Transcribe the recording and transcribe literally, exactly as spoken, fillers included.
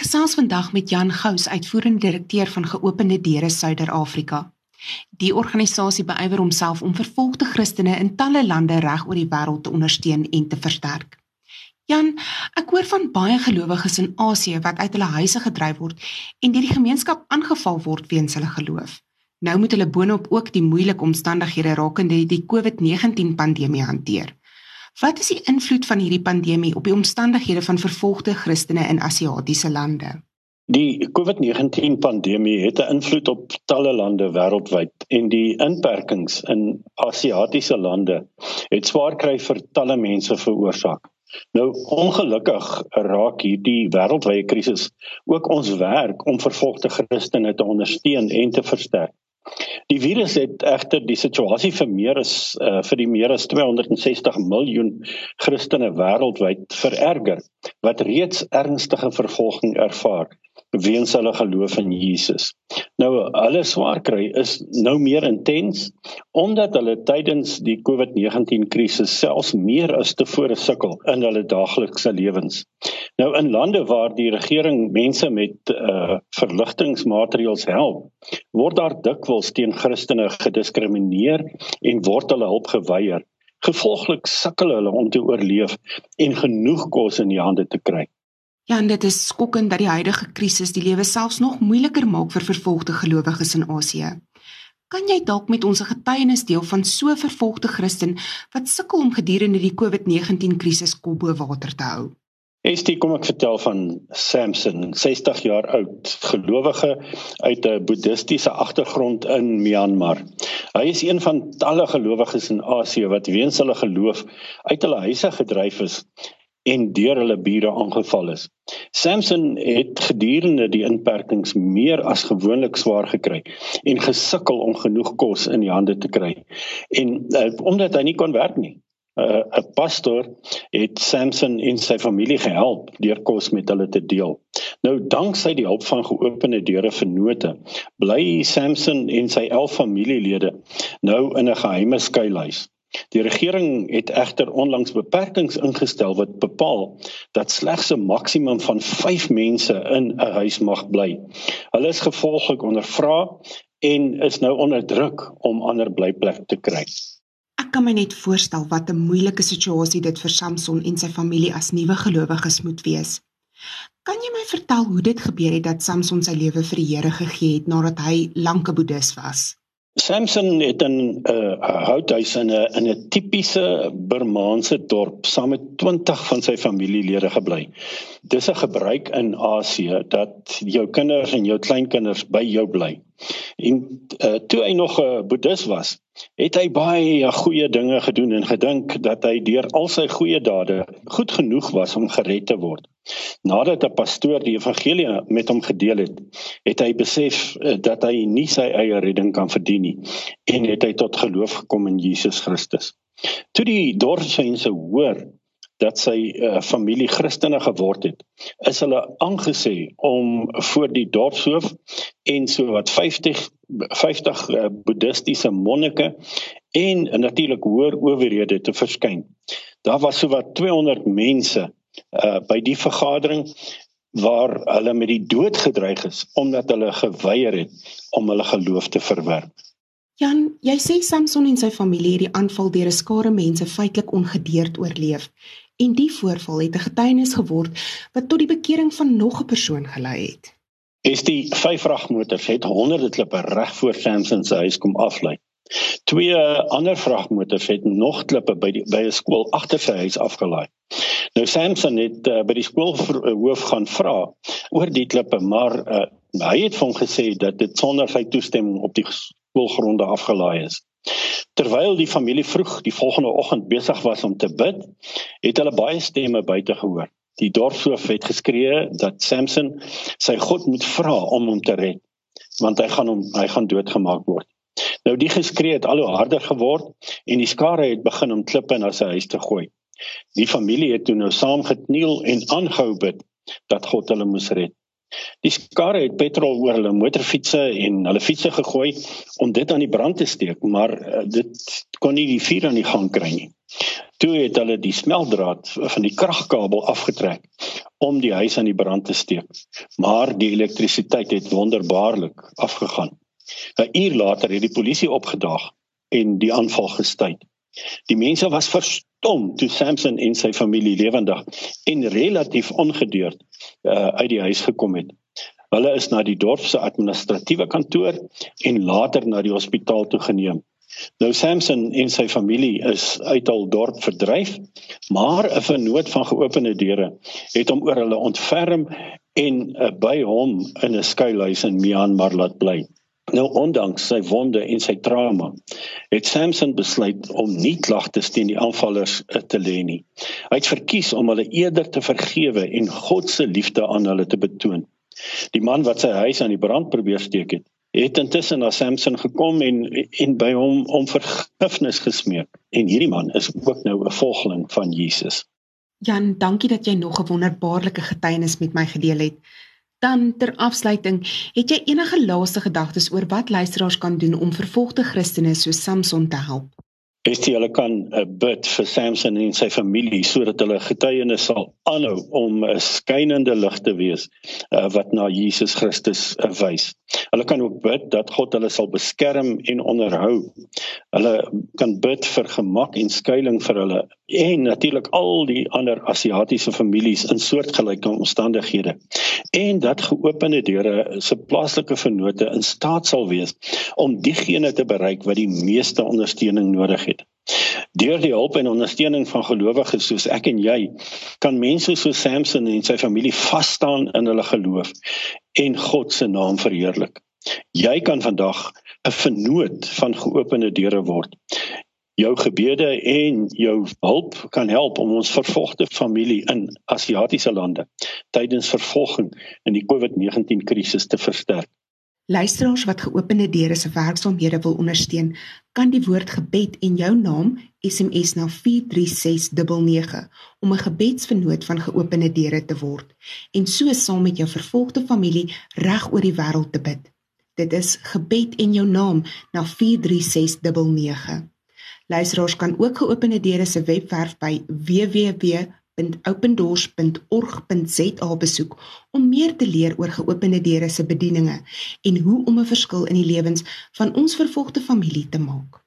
gesels vandag met Jan Gous, uitvoerende direkteur van Geopende Deure Suider-Afrika. Die organisasie beywer homself om vervolgde Christene in talle lande reg oor die wêreld te ondersteun en te versterk. Jan, ek hoor van baie gelowiges in Asië wat uit hulle huise gedryf word en deur die gemeenskap aangeval word weens hulle geloof. Nou moet hulle boonop ook die moeilike omstandighede rakende die COVID negentien pandemie hanteer. Wat is die invloed van hierdie pandemie op die omstandighede van vervolgde Christene in Asiatiese lande? Die COVID negentien pandemie het 'n invloed op talle lande wêreldwyd en die inperkings in Asiatiese lande het swaar kry vir talle mense veroorsaak. Nou, ongelukkig raak hierdie wêreldwye krisis ook ons werk om vervolgde Christene te ondersteun en te versterk. Die virus het egter die situasie vir meer as uh, vir die meer as tweehonderdsestig miljoen Christene wêreldwyd vererger, wat reeds ernstige vervolging ervaar weens hulle geloof in Jesus. Nou, hulle swaar kry is nou meer intens, omdat hulle tydens die COVID negentien krisis selfs meer as tevore sukkel in hulle daaglikse lewens. Nou, in lande waar die regering mense met uh, verligtingsmaatreëls help, word daar dikwels teen Christene gediskrimineer en word hulle hulp geweier. Gevolglik sukkel hulle om te oorleef en genoeg kos in die hande te kry. Ja, en dit is skokkend dat die huidige krisis die lewe selfs nog moeiliker maak vir vervolgde gelowiges in Asië. Kan jy dalk met ons 'n getuienis deel van so 'n vervolgde Christen wat sukkel om gedurende die COVID negentien krisis kop bo water te hou? Estie, kom ek vertel van Samson, sestig jaar oud, gelowige uit 'n boeddhistiese agtergrond in Myanmar. Hy is een van talle gelowiges in Asië wat weens hulle geloof uit hulle huise gedryf is en deur hulle bure aangeval is. Samson het gedurende die inperkings meer as gewoonlik swaar gekry en gesukkel om genoeg kos in die hande te kry. En uh, omdat hy nie kon werk nie. 'n uh, pastor het Samson en sy familie gehelp deur kos met hulle te deel. Nou, danksy die hulp van Geopende Deure vennote, bly Samson en sy elf familielede nou in 'n geheime skuilhuis. Die regering het egter onlangs beperkings ingestel wat bepaal dat slegs 'n maksimum van vyf mense in 'n huis mag bly. Hulle is gevolglik ondervra en is nou onder druk om ander blyplek te kry. Ek kan my net voorstel wat 'n moeilike situasie dit vir Samson en sy familie as nuwe gelowiges moet wees. Kan jy my vertel hoe dit gebeur het dat Samson sy lewe vir die Here gegee het nadat hy lank 'n boeddhis was? Samson het in 'n uh, houthuis in 'n in 'n tipiese Burmaanse dorp saam met twintig van sy familielede gebly. Dis 'n gebruik in Asië dat jou kinders en jou kleinkinders by jou bly. En uh, toe hy nog 'n uh, boeddhis was, het hy baie goeie dinge gedoen en gedink dat hy deur al sy goeie dade goed genoeg was om gered te word. Nadat 'n pastoor die evangelie met hom gedeel het, het hy besef uh, dat hy nie sy eie redding kan verdien nie en het hy tot geloof gekom in Jesus Christus. Toe die dorpsmense hoor dat sy uh, familie Christene geword het, is hulle aangesê om voor die dorpshoof en so wat vyftig, vyftig uh, boeddhistiese monnike en uh, natuurlik hoër owerhede te verskyn. Daar was so wat tweehonderd mense uh, by die vergadering waar hulle met die dood gedreig is, omdat hulle geweier het om hulle geloof te verwerp. Jan, jy sê Samson en sy familie het die aanval deur 'n skare mense feitelik ongedeerd oorleef. En die voorval het 'n getuienis geword wat tot die bekering van nog 'n persoon gelei het. Is die vyf vragmotors het honderde klippe reg voor Samson se huis kom aflei. Twee ander vragmotors het nog klippe by die by 'n skool agter sy huis afgelaai. Nou Samson het uh, by die skoolhoof gaan vra oor die klippe, maar uh, hy het vir hom gesê dat dit sonder sy toestemming op die skoolgronde afgelaai is. Terwyl die familie vroeg die volgende oggend besig was om te bid, het hulle baie stemme buite gehoor. Die dorpshoof het geskree dat Samson sy God moet vra om hom te red, want hy gaan hom hy gaan doodgemaak word. Nou die geskree het al hoe harder geword en die skare het begin om klippe na sy huis te gooi. Die familie het toe nou saam gekniel en aangehou bid dat God hulle moes red. Die skare het petrol oor hulle motorfietsse en hulle fietsse gegooi om dit aan die brand te steek, maar dit kon nie die vuur aan die gang kry nie. Toe het hulle die smeltdraad van die kragkabel afgetrek om die huis aan die brand te steek. Maar die elektrisiteit het wonderbaarlik afgegaan. 'n Uur later het die polisie opgedaag en die aanval gestuit. Die mense was verstom toe Samson en sy familie lewendig en relatief ongedeerd uh, uit die huis gekom het. Hulle is na die dorp se administratiewe kantoor en later na die hospitaal toe geneem. Nou Samson en sy familie is uit hul dorp verdryf, maar 'n vennoot van Geopende Deure het hom oor hulle ontferm en uh, by hom in 'n skuilhuis in Myanmar laat bly. Nou ondanks sy wonde en sy trauma, het Samson besluit om nie klagtes teen die aanvallers te lê nie. Hy het verkies om hulle eerder te vergewe en God se liefde aan hulle te betoon. Die man wat sy huis aan die brand probeer steek het, het intussen na Samson gekom en, en by hom om vergifnis gesmeek. En hierdie man is ook nou 'n volgeling van Jesus. Jan, dankie dat jy nog 'n wonderbaarlike getuienis met my gedeel het. Dan ter afsluiting, het jy enige laaste gedagtes oor wat luisteraars kan doen om vervolgde Christene soos Samson te help? Estie, hulle kan uh, bid vir Samson en sy familie sodat hulle getuienis sal aanhou om 'n skynende lig te wees uh, wat na Jesus Christus uh, wys. Hulle kan ook bid dat God hulle sal beskerm en onderhou. Hulle kan bid vir gemak en skuiling vir hulle en natuurlik al die ander Asiatiese families in soortgelyke omstandighede. En dat Geopende Deure se plaaslike vennote in staat sal wees om diegene te bereik wat die meeste ondersteuning nodig het. Deur die hulp en ondersteuning van gelowiges soos ek en jy, kan mense soos Samson en sy familie vasstaan in hulle geloof en God se naam verheerlik. Jy kan vandag 'n vennoot van Geopende Deure word. Jou gebede en jou hulp kan help om ons vervolgde familie in Asiatiese lande tydens vervolging in die COVID negentien krisis te versterk. Luisteraars wat Geopende Deure se werksaamhede wil ondersteun, kan die woord gebed en jou naam S M S na vier drie ses nege nege om 'n gebedsvennoot van Geopende Deure te word en so saam met jou vervolgde familie reg oor die wêreld te bid. Dit is gebed en jou naam na vier drie ses nege nege. Luisteraars kan ook Geopende Deure se webwerf by w w w punt open doors punt org punt z a besoek om meer te leer oor Geopende Deure se bedieninge en hoe om 'n verskil in die lewens van ons vervolgde familie te maak.